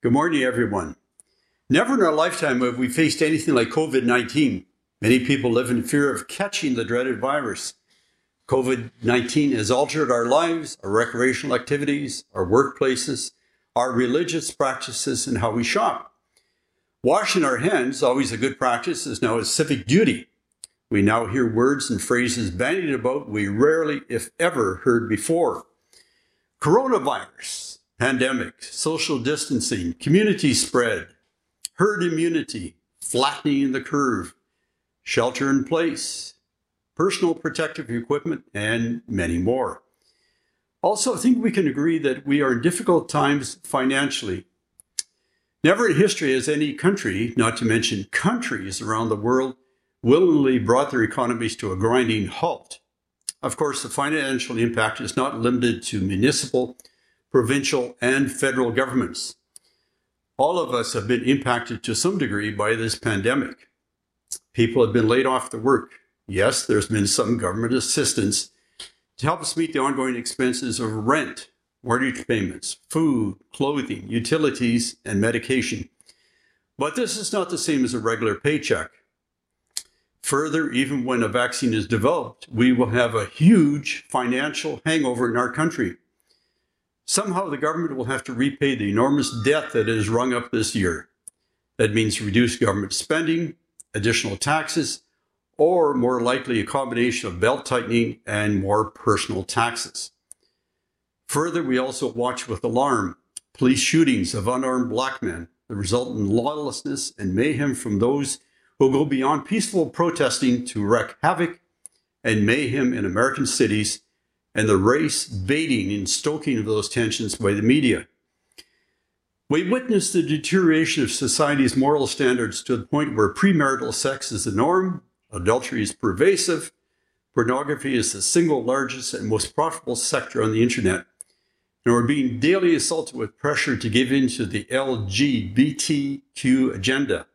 Good morning, everyone. Never in our lifetime have we faced anything like COVID-19. Many people live in fear of catching the dreaded virus. COVID-19 has altered our lives, our recreational activities, our workplaces, our religious practices, and how we shop. Washing our hands, always a good practice, is now a civic duty. We now hear words and phrases bandied about we rarely, if ever, heard before. Coronavirus, pandemic, social distancing, community spread, herd immunity, flattening the curve, shelter in place, personal protective equipment, and many more. Also, I think we can agree that we are in difficult times financially. Never in history has any country, not to mention countries around the world, willingly brought their economies to a grinding halt. Of course, the financial impact is not limited to municipal, provincial, and federal governments. All of us have been impacted to some degree by this pandemic. People have been laid off to work. Yes, there's been some government assistance to help us meet the ongoing expenses of rent, mortgage payments, food, clothing, utilities, and medication. But this is not the same as a regular paycheck. Further, even when a vaccine is developed, we will have a huge financial hangover in our country. Somehow the government will have to repay the enormous debt that it has rung up this year. That means reduced government spending, additional taxes, or more likely a combination of belt tightening and more personal taxes. Further, we also watch with alarm police shootings of unarmed black men, the resultant lawlessness and mayhem from those who go beyond peaceful protesting to wreak havoc and mayhem in American cities, and the race baiting and stoking of those tensions by the media. We witness the deterioration of society's moral standards to the point where premarital sex is the norm, adultery is pervasive, pornography is the single largest and most profitable sector on the internet, and we're being daily assaulted with pressure to give in to the LGBTQ agenda.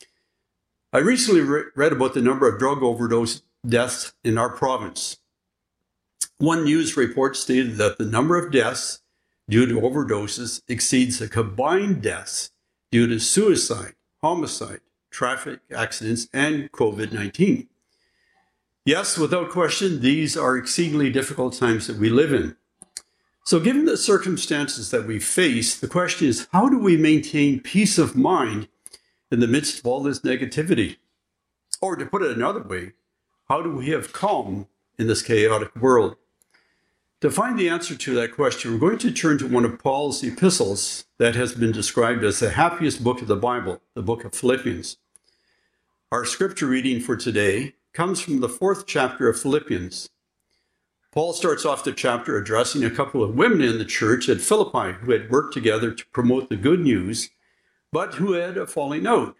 I recently read about the number of drug overdose deaths in our province. One news report stated that the number of deaths due to overdoses exceeds the combined deaths due to suicide, homicide, traffic accidents, and COVID-19. Yes, without question, these are exceedingly difficult times that we live in. So given the circumstances that we face, the question is, how do we maintain peace of mind in the midst of all this negativity? Or to put it another way, how do we have calm in this chaotic world? To find the answer to that question, we're going to turn to one of Paul's epistles that has been described as the happiest book of the Bible, the book of Philippians. Our scripture reading for today comes from the 4th chapter of Philippians. Paul starts off the chapter addressing a couple of women in the church at Philippi who had worked together to promote the good news, but who had a falling out.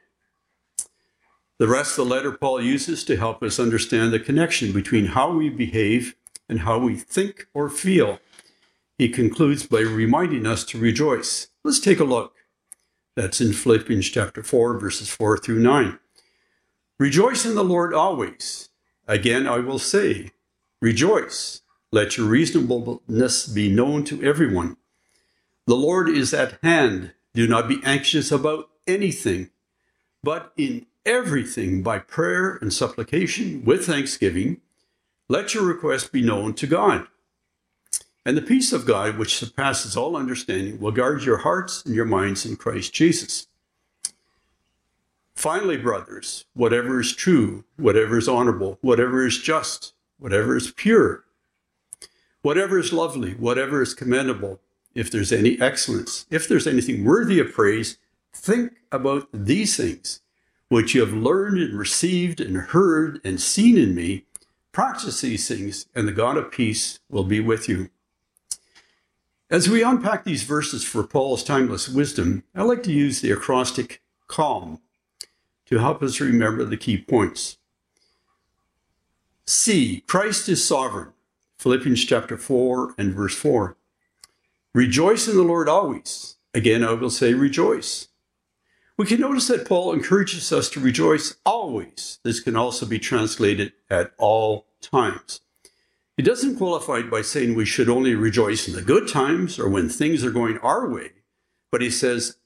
The rest of the letter Paul uses to help us understand the connection between how we behave and how we think or feel. He concludes by reminding us to rejoice. Let's take a look. That's in Philippians chapter 4, verses 4 through 9. Rejoice in the Lord always. Again, I will say, rejoice. Let your reasonableness be known to everyone. The Lord is at hand. Do not be anxious about anything, but in everything by prayer and supplication with thanksgiving, let your requests be known to God. And the peace of God, which surpasses all understanding, will guard your hearts and your minds in Christ Jesus. Finally, brothers, whatever is true, whatever is honorable, whatever is just, whatever is pure, whatever is lovely, whatever is commendable, if there's any excellence, if there's anything worthy of praise, think about these things, which you have learned and received and heard and seen in me. Practice these things, and the God of peace will be with you. As we unpack these verses for Paul's timeless wisdom, I like to use the acrostic CALM to help us remember the key points. C, Christ is sovereign. Philippians chapter 4 and verse 4. Rejoice in the Lord always. Again, I will say rejoice. We can notice that Paul encourages us to rejoice always. This can also be translated at all times. He doesn't qualify it by saying we should only rejoice in the good times or when things are going our way, but he says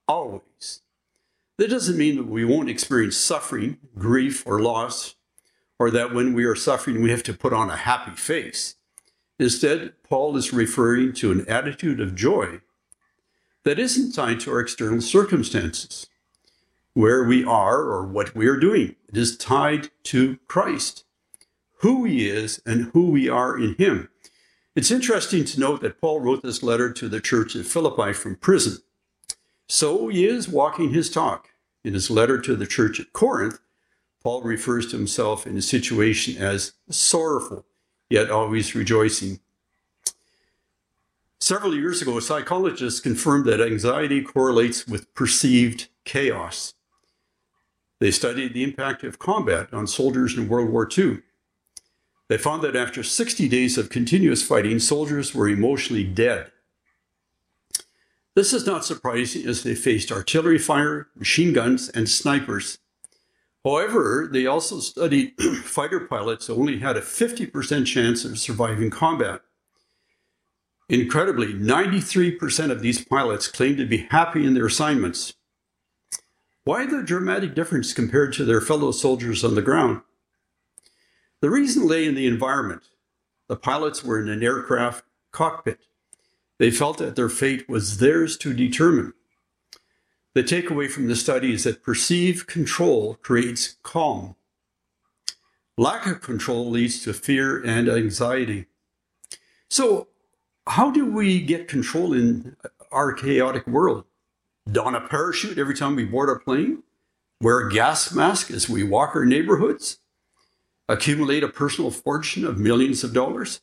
always. That doesn't mean that we won't experience suffering, grief, or loss, or that when we are suffering, we have to put on a happy face. Instead, Paul is referring to an attitude of joy that isn't tied to our external circumstances, where we are or what we are doing. It is tied to Christ, who he is and who we are in him. It's interesting to note that Paul wrote this letter to the church at Philippi from prison. So he is walking his talk. In his letter to the church at Corinth, Paul refers to himself in his situation as sorrowful, yet always rejoicing. Several years ago, psychologists confirmed that anxiety correlates with perceived chaos. They studied the impact of combat on soldiers in World War II. They found that after 60 days of continuous fighting, soldiers were emotionally dead. This is not surprising as they faced artillery fire, machine guns, and snipers. However, they also studied fighter pilots who only had a 50% chance of surviving combat. Incredibly, 93% of these pilots claimed to be happy in their assignments. Why the dramatic difference compared to their fellow soldiers on the ground? The reason lay in the environment. The pilots were in an aircraft cockpit. They felt that their fate was theirs to determine. The takeaway from the study is that perceived control creates calm. Lack of control leads to fear and anxiety. So, how do we get control in our chaotic world? Don a parachute every time we board a plane? Wear a gas mask as we walk our neighborhoods? Accumulate a personal fortune of millions of dollars?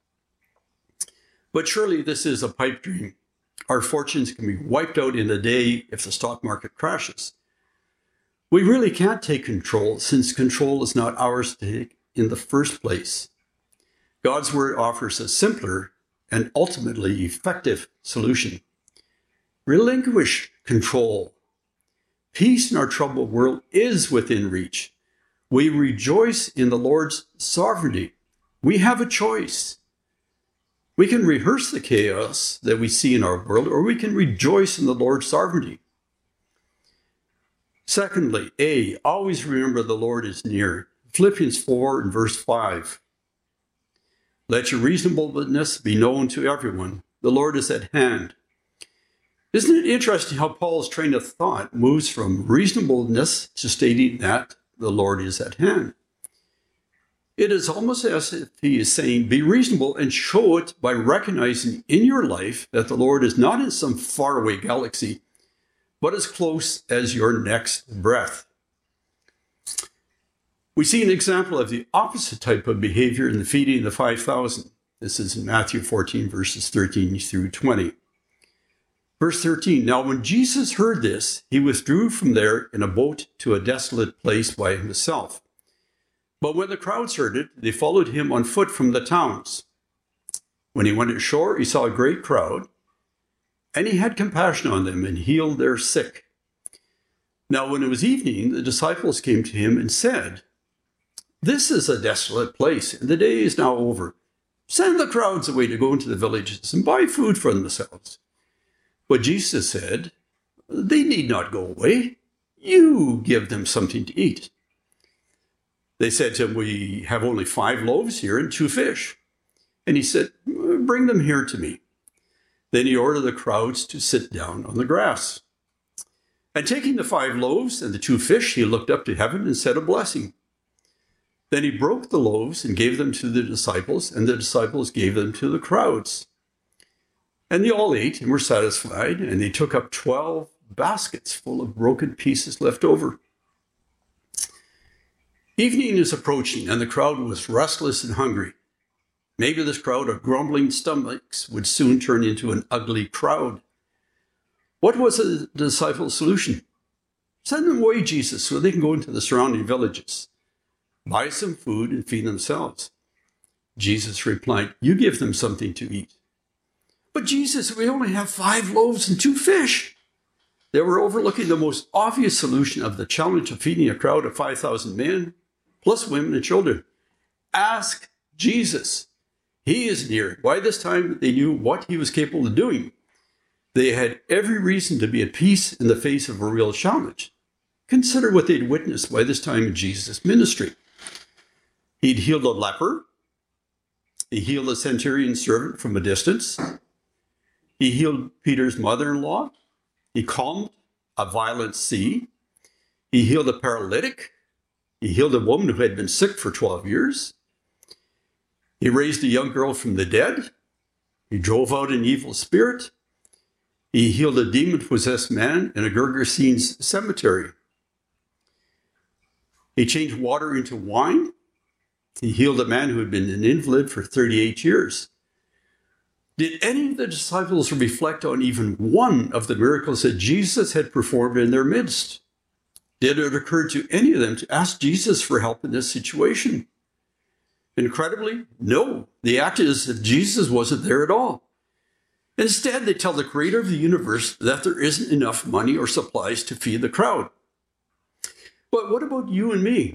But surely this is a pipe dream. Our fortunes can be wiped out in a day if the stock market crashes. We really can't take control since control is not ours to take in the first place. God's word offers a simpler and ultimately effective solution. Relinquish control. Peace in our troubled world is within reach. We rejoice in the Lord's sovereignty. We have a choice. We can rehearse the chaos that we see in our world, or we can rejoice in the Lord's sovereignty. Secondly, always remember the Lord is near. Philippians 4 and verse 5. Let your reasonableness be known to everyone. The Lord is at hand. Isn't it interesting how Paul's train of thought moves from reasonableness to stating that the Lord is at hand? It is almost as if he is saying, be reasonable and show it by recognizing in your life that the Lord is not in some faraway galaxy, but as close as your next breath. We see an example of the opposite type of behavior in the feeding of the 5,000. This is in Matthew 14, verses 13 through 20. Verse 13, now when Jesus heard this, he withdrew from there in a boat to a desolate place by himself. But when the crowds heard it, they followed him on foot from the towns. When he went ashore, he saw a great crowd, and he had compassion on them and healed their sick. Now when it was evening, the disciples came to him and said, this is a desolate place, and the day is now over. Send the crowds away to go into the villages and buy food for themselves. But Jesus said, they need not go away. You give them something to eat. They said to him, we have only 5 loaves here and 2 fish. And he said, bring them here to me. Then he ordered the crowds to sit down on the grass. And taking the 5 loaves and the 2 fish, he looked up to heaven and said a blessing. Then he broke the loaves and gave them to the disciples, and the disciples gave them to the crowds. And they all ate and were satisfied, and they took up 12 baskets full of broken pieces left over. Evening is approaching, and the crowd was restless and hungry. Maybe this crowd of grumbling stomachs would soon turn into an ugly crowd. What was the disciples' solution? Send them away, Jesus, so they can go into the surrounding villages, buy some food, and feed themselves. Jesus replied, you give them something to eat. But Jesus, we only have 5 loaves and 2 fish. They were overlooking the most obvious solution of the challenge of feeding a crowd of 5,000 men, plus women and children. Ask Jesus. He is near. By this time, they knew what he was capable of doing. They had every reason to be at peace in the face of a real challenge. Consider what they'd witnessed by this time in Jesus' ministry. He'd healed a leper. He healed a centurion servant from a distance. He healed Peter's mother-in-law. He calmed a violent sea. He healed a paralytic. He healed a woman who had been sick for 12 years. He raised a young girl from the dead. He drove out an evil spirit. He healed a demon-possessed man in a Gergesenes cemetery. He changed water into wine. He healed a man who had been an invalid for 38 years. Did any of the disciples reflect on even one of the miracles that Jesus had performed in their midst? Did it occur to any of them to ask Jesus for help in this situation? Incredibly, no. They acted as if Jesus wasn't there at all. Instead, they tell the creator of the universe that there isn't enough money or supplies to feed the crowd. But what about you and me?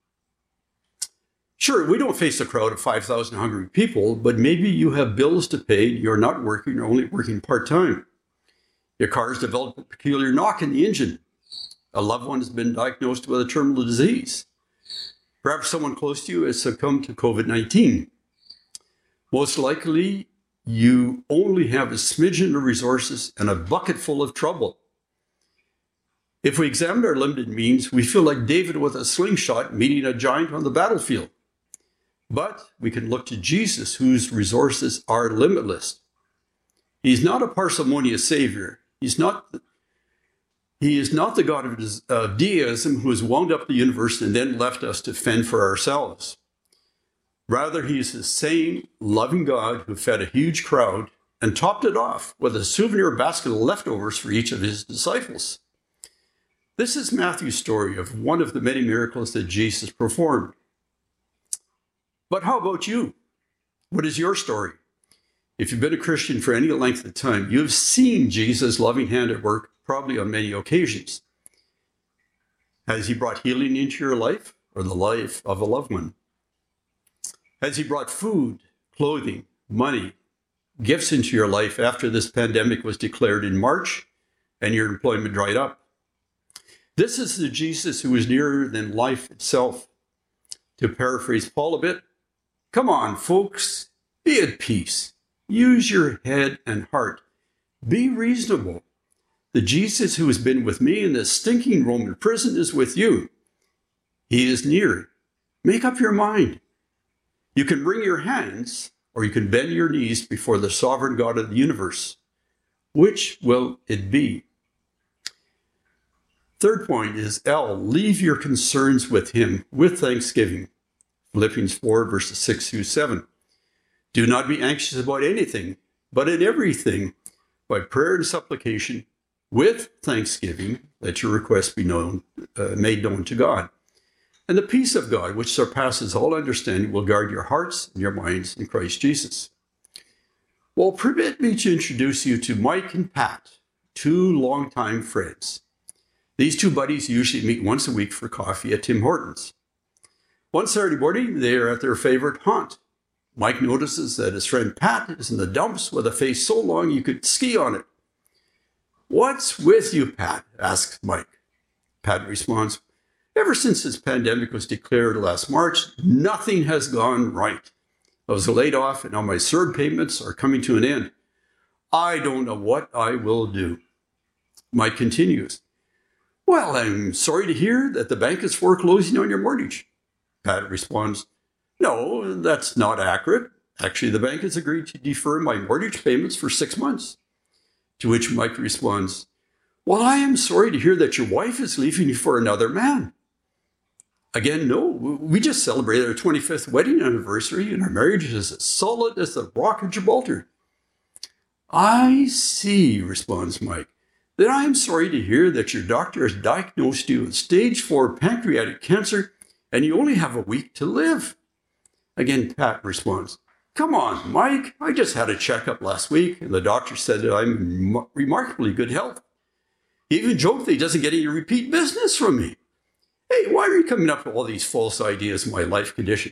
Sure, we don't face a crowd of 5,000 hungry people, but maybe you have bills to pay, you're not working, or only working part-time. Your car has developed a peculiar knock in the engine. A loved one has been diagnosed with a terminal disease. Perhaps someone close to you has succumbed to COVID-19. Most likely, you only have a smidgen of resources and a bucket full of trouble. If we examine our limited means, we feel like David with a slingshot meeting a giant on the battlefield. But we can look to Jesus, whose resources are limitless. He's not a parsimonious savior. He is not the God of deism who has wound up the universe and then left us to fend for ourselves. Rather, he is the same loving God who fed a huge crowd and topped it off with a souvenir basket of leftovers for each of his disciples. This is Matthew's story of one of the many miracles that Jesus performed. But how about you? What is your story? If you've been a Christian for any length of time, you've seen Jesus' loving hand at work, probably on many occasions. Has he brought healing into your life or the life of a loved one? Has he brought food, clothing, money, gifts into your life after this pandemic was declared in March and your employment dried up? This is the Jesus who is nearer than life itself. To paraphrase Paul a bit, come on, folks, be at peace. Use your head and heart. Be reasonable. The Jesus who has been with me in this stinking Roman prison is with you. He is near. Make up your mind. You can wring your hands or you can bend your knees before the sovereign God of the universe. Which will it be? Third point is L, leave your concerns with him with thanksgiving. Philippians 4, verses 6 through 7. Do not be anxious about anything, but in everything, by prayer and supplication, with thanksgiving, let your requests be made known to God. And the peace of God, which surpasses all understanding, will guard your hearts and your minds in Christ Jesus. Well, permit me to introduce you to Mike and Pat, two longtime friends. These two buddies usually meet once a week for coffee at Tim Hortons. One Saturday morning, they are at their favorite haunt. Mike notices that his friend Pat is in the dumps with a face so long you could ski on it. What's with you, Pat? Asks Mike. Pat responds, ever since this pandemic was declared last March, nothing has gone right. I was laid off and now my CERB payments are coming to an end. I don't know what I will do. Mike continues, well, I'm sorry to hear that the bank is foreclosing on your mortgage. Pat responds, no, that's not accurate. Actually, the bank has agreed to defer my mortgage payments for 6 months. To which Mike responds, well, I am sorry to hear that your wife is leaving you for another man. Again, no, we just celebrated our 25th wedding anniversary and our marriage is as solid as the rock of Gibraltar. I see, responds Mike. Then I am sorry to hear that your doctor has diagnosed you with stage 4 pancreatic cancer and you only have a week to live. Again, Pat responds, come on, Mike, I just had a checkup last week and the doctor said that I'm in remarkably good health. He even joked that he doesn't get any repeat business from me. Hey, why are you coming up with all these false ideas of my life condition?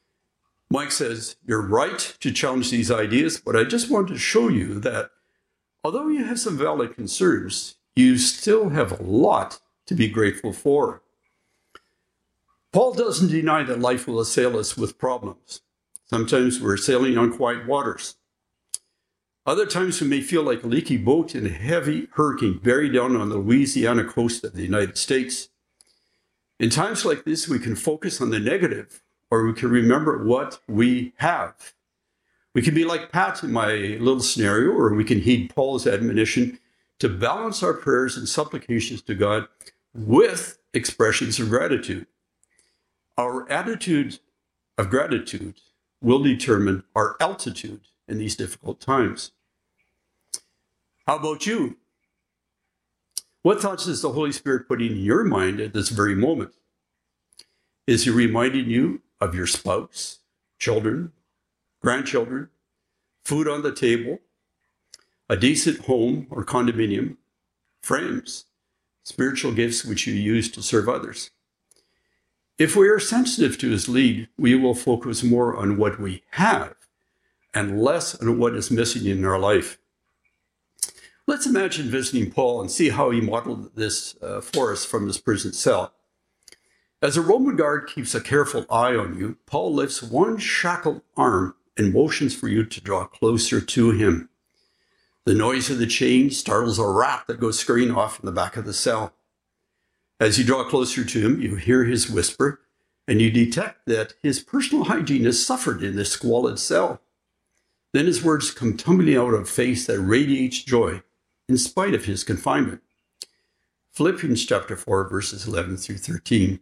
Mike says, you're right to challenge these ideas, but I just want to show you that Although you have some valid concerns, you still have a lot to be grateful for. Paul doesn't deny that life will assail us with problems. Sometimes we're sailing on quiet waters. Other times we may feel like a leaky boat in a heavy hurricane buried down on the Louisiana coast of the United States. In times like this, we can focus on the negative, or we can remember what we have. We can be like Pat in my little scenario, or we can heed Paul's admonition to balance our prayers and supplications to God with expressions of gratitude. Our attitude of gratitude will determine our altitude in these difficult times. How about you? What thoughts is the Holy Spirit putting in your mind at this very moment? Is he reminding you of your spouse, children, grandchildren, food on the table, a decent home or condominium, friends, spiritual gifts which you use to serve others? If we are sensitive to his lead, we will focus more on what we have and less on what is missing in our life. Let's imagine visiting Paul and see how he modeled this for us from his prison cell. As a Roman guard keeps a careful eye on you, Paul lifts one shackled arm and motions for you to draw closer to him. The noise of the chain startles a rat that goes scurrying off in the back of the cell. As you draw closer to him, you hear his whisper, and you detect that his personal hygiene has suffered in this squalid cell. Then his words come tumbling out of a face that radiates joy in spite of his confinement. Philippians chapter 4, verses 11 through 13.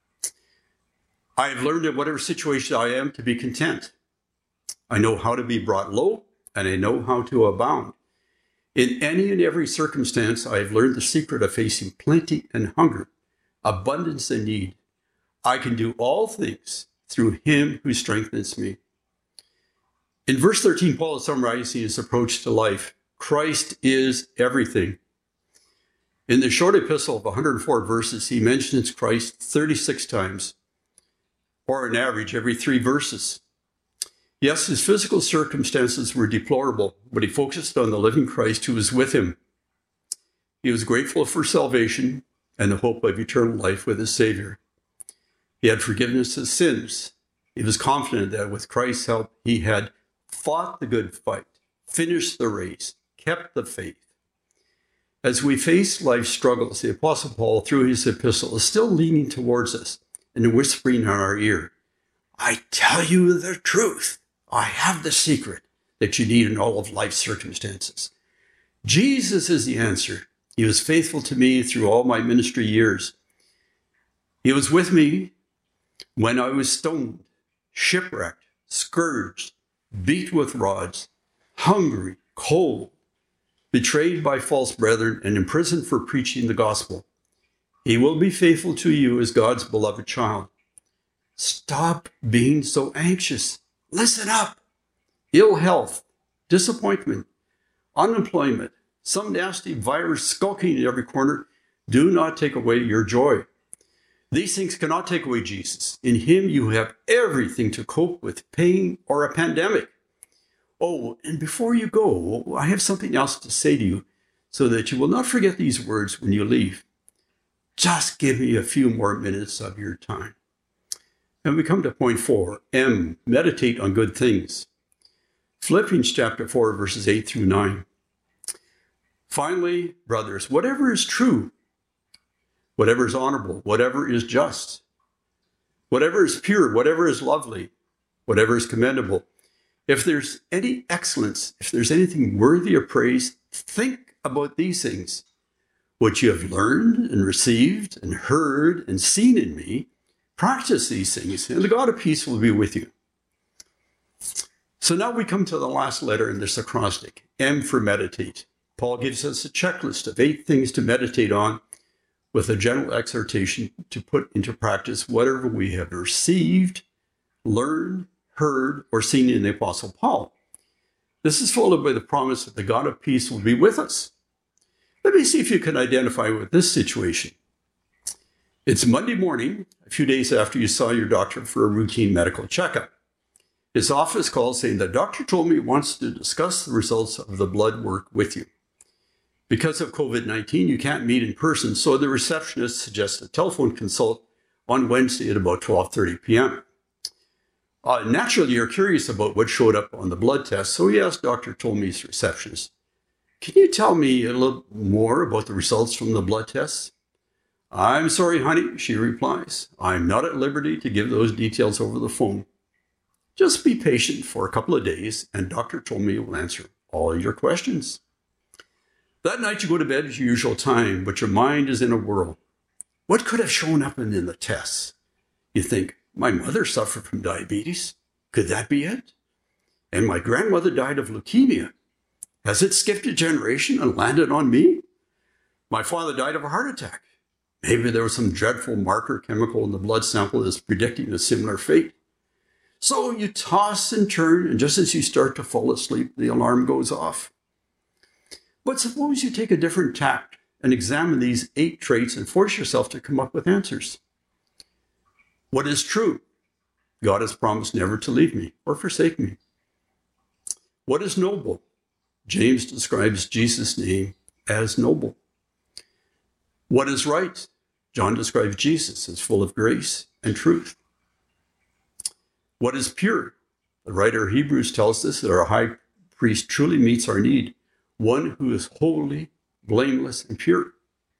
I have learned in whatever situation I am to be content. I know how to be brought low, and I know how to abound. In any and every circumstance, I have learned the secret of facing plenty and hunger, abundance and need. I can do all things through him who strengthens me. In verse 13, Paul is summarizing his approach to life. Christ is everything. In the short epistle of 104 verses, he mentions Christ 36 times, or an average every 3 verses. Yes, his physical circumstances were deplorable, but he focused on the living Christ who was with him. He was grateful for salvation and the hope of eternal life with his Savior. He had forgiveness of sins. He was confident that with Christ's help, he had fought the good fight, finished the race, kept the faith. As we face life's struggles, the Apostle Paul, through his epistle, is still leaning towards us and whispering in our ear, I tell you the truth. I have the secret that you need in all of life's circumstances. Jesus is the answer. He was faithful to me through all my ministry years. He was with me when I was stoned, shipwrecked, scourged, beat with rods, hungry, cold, betrayed by false brethren, and imprisoned for preaching the gospel. He will be faithful to you as God's beloved child. Stop being so anxious. Listen up. Ill health, disappointment, unemployment, some nasty virus skulking in every corner do not take away your joy. These things cannot take away Jesus. In him you have everything to cope with pain or a pandemic. Oh, and before you go, I have something else to say to you so that you will not forget these words when you leave. Just give me a few more minutes of your time. And we come to point 4, M, meditate on good things. Philippians chapter 4, verses 8 through 9. Finally, brothers, whatever is true, whatever is honorable, whatever is just, whatever is pure, whatever is lovely, whatever is commendable, if there's any excellence, if there's anything worthy of praise, think about these things. What you have learned and received and heard and seen in me, practice these things, and the God of peace will be with you. So now we come to the last letter in this acrostic, M for meditate. Paul gives us a checklist of 8 things to meditate on with a general exhortation to put into practice whatever we have received, learned, heard, or seen in the Apostle Paul. This is followed by the promise that the God of peace will be with us. Let me see if you can identify with this situation. It's Monday morning, a few days after you saw your doctor for a routine medical checkup. His office calls saying the doctor told me he wants to discuss the results of the blood work with you. Because of COVID-19, you can't meet in person, so the receptionist suggests a telephone consult on Wednesday at about 12:30 p.m. Naturally, you're curious about what showed up on the blood test, so he asked Dr. Tolmie's receptionist, "Can you tell me a little more about the results from the blood tests?" "I'm sorry, honey," she replies. "I'm not at liberty to give those details over the phone. Just be patient for a couple of days, and Dr. Tolmie will answer all your questions." That night you go to bed at your usual time, but your mind is in a whirl. What could have shown up in the tests? You think, my mother suffered from diabetes. Could that be it? And my grandmother died of leukemia. Has it skipped a generation and landed on me? My father died of a heart attack. Maybe there was some dreadful marker chemical in the blood sample that's predicting a similar fate. So you toss and turn, and just as you start to fall asleep, the alarm goes off. But suppose you take a different tack and examine these 8 traits and force yourself to come up with answers. What is true? God has promised never to leave me or forsake me. What is noble? James describes Jesus' name as noble. What is right? John describes Jesus as full of grace and truth. What is pure? The writer of Hebrews tells us that our high priest truly meets our need, one who is holy, blameless, and pure.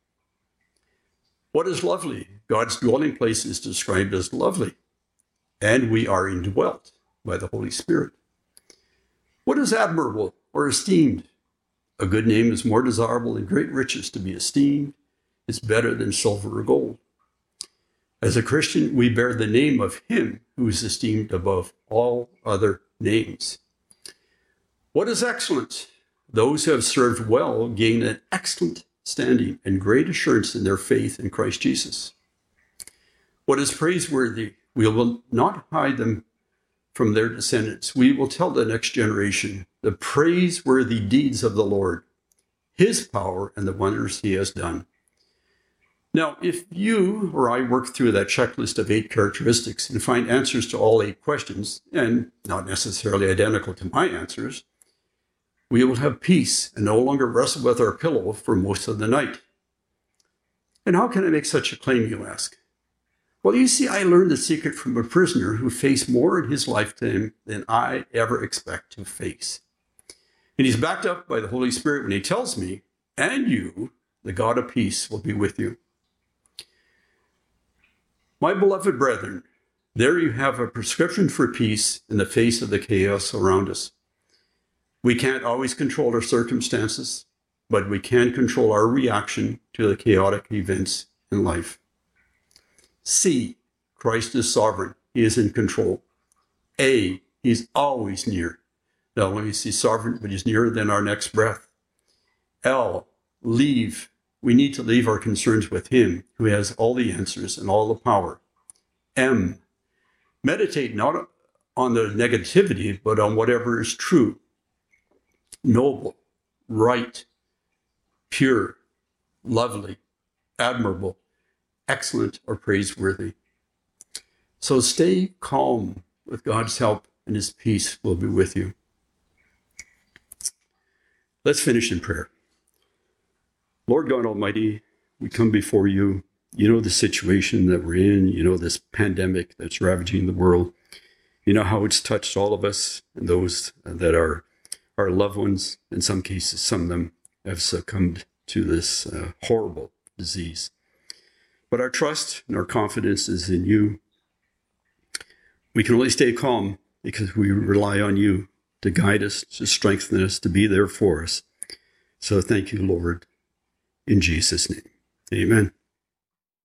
What is lovely? God's dwelling place is described as lovely, and we are indwelt by the Holy Spirit. What is admirable or esteemed? A good name is more desirable than great riches to be esteemed. It's better than silver or gold. As a Christian, we bear the name of him who is esteemed above all other names. What is excellent? Those who have served well gain an excellent standing and great assurance in their faith in Christ Jesus. What is praiseworthy? We will not hide them from their descendants. We will tell the next generation the praiseworthy deeds of the Lord, his power, and the wonders he has done. Now, if you or I work through that checklist of 8 characteristics and find answers to all 8 questions, and not necessarily identical to my answers, we will have peace and no longer wrestle with our pillow for most of the night. And how can I make such a claim, you ask? Well, you see, I learned the secret from a prisoner who faced more in his lifetime than I ever expect to face. And he's backed up by the Holy Spirit when he tells me, and you, the God of peace, will be with you. My beloved brethren, there you have a prescription for peace in the face of the chaos around us. We can't always control our circumstances, but we can control our reaction to the chaotic events in life. C, Christ is sovereign. He is in control. A, he's always near. Not only is he sovereign, but he's nearer than our next breath. L, leave. We need to leave our concerns with him who has all the answers and all the power. M, meditate not on the negativity, but on whatever is true, noble, right, pure, lovely, admirable, excellent, or praiseworthy. So stay calm. With God's help, and his peace will be with you. Let's finish in prayer. Lord God Almighty, we come before you. You know the situation that we're in. You know this pandemic that's ravaging the world. You know how it's touched all of us and those that are our loved ones. In some cases, some of them have succumbed to this horrible disease. But our trust and our confidence is in you. We can only stay calm because we rely on you to guide us, to strengthen us, to be there for us. So thank you, Lord, in Jesus' name. Amen.